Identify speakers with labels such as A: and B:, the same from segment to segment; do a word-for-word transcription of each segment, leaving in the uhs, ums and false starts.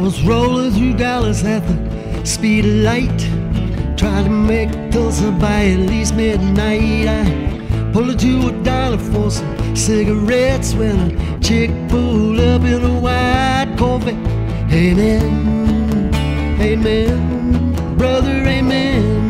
A: was rolling through Dallas at the speed of light, trying to make Tulsa by at least midnight. I pulled into a diner for some cigarettes when a chick pulled up in a white Corvette. Amen, amen, brother, amen.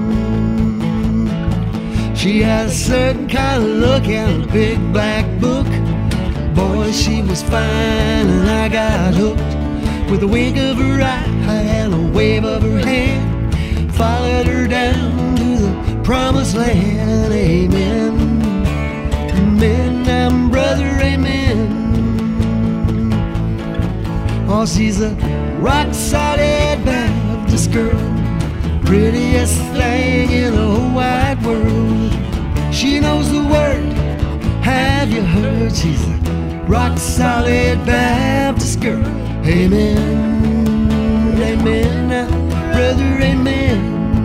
A: She had a certain kind of look and a big black book. Boy, she was fine and I got hooked. With a wink of her eye and a wave of her hand, followed her down to the promised land. Amen, amen, I'm brother, amen. Oh, she's a rock-solid Baptist girl, prettiest thing in the whole wide world. She knows the word, have you heard? She's a rock-solid Baptist girl. Amen, amen, brother, amen.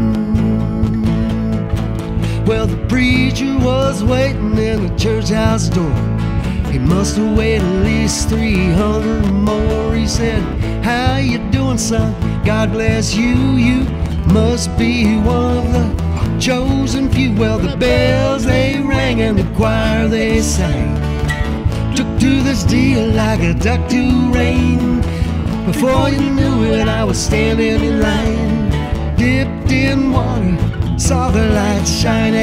A: Well, the preacher was waiting in the church house door. He must have waited at least three hundred more. He said, how you doing, son? God bless you. You must be one of the chosen few. Well, the bells, they rang and the choir, they sang. Took to this deal like a duck to rain. Before you knew it, I was standing in line, dipped in water, saw the light shine.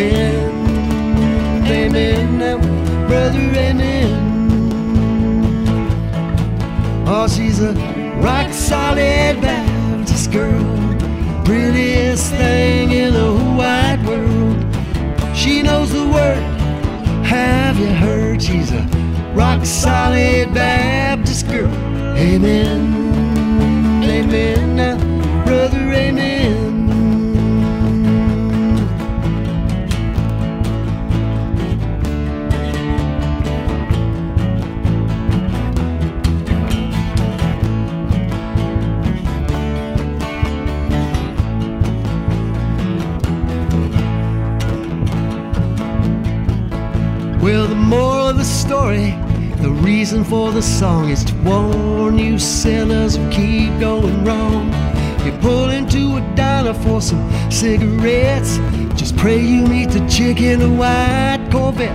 A: Amen, amen, brother, amen. Oh, she's a rock-solid Baptist girl, prettiest thing in the whole wide world. She knows the word, have you heard? She's a rock-solid Baptist girl. Amen, amen, brother, amen. Well, the moral of the story, the reason for the song, is to warn you sinners who keep going wrong. You pull into a diner for some cigarettes, just pray you meet the chick in a white Corvette.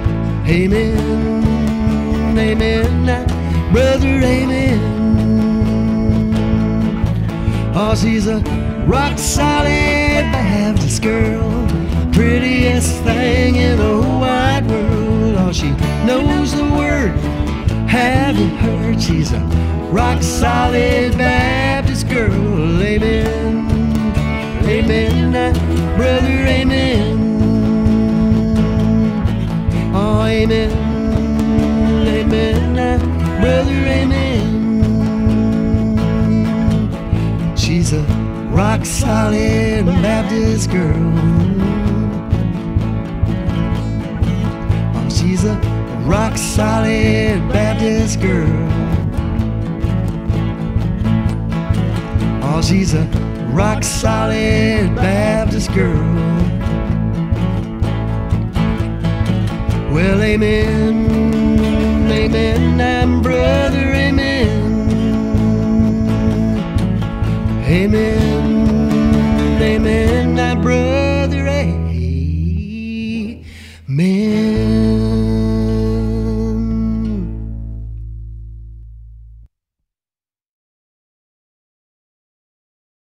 A: Amen, amen, brother, amen. Oh, she's a rock-solid Baptist girl, prettiest thing in the whole wide world. Oh, she knows the word, have you heard? She's a rock-solid Baptist girl. Amen, amen, brother, amen. Oh, amen, amen, brother, amen. She's a rock-solid Baptist girl. Oh, she's a rock-solid Baptist girl. Oh, she's a rock-solid Baptist girl. Well, amen, amen,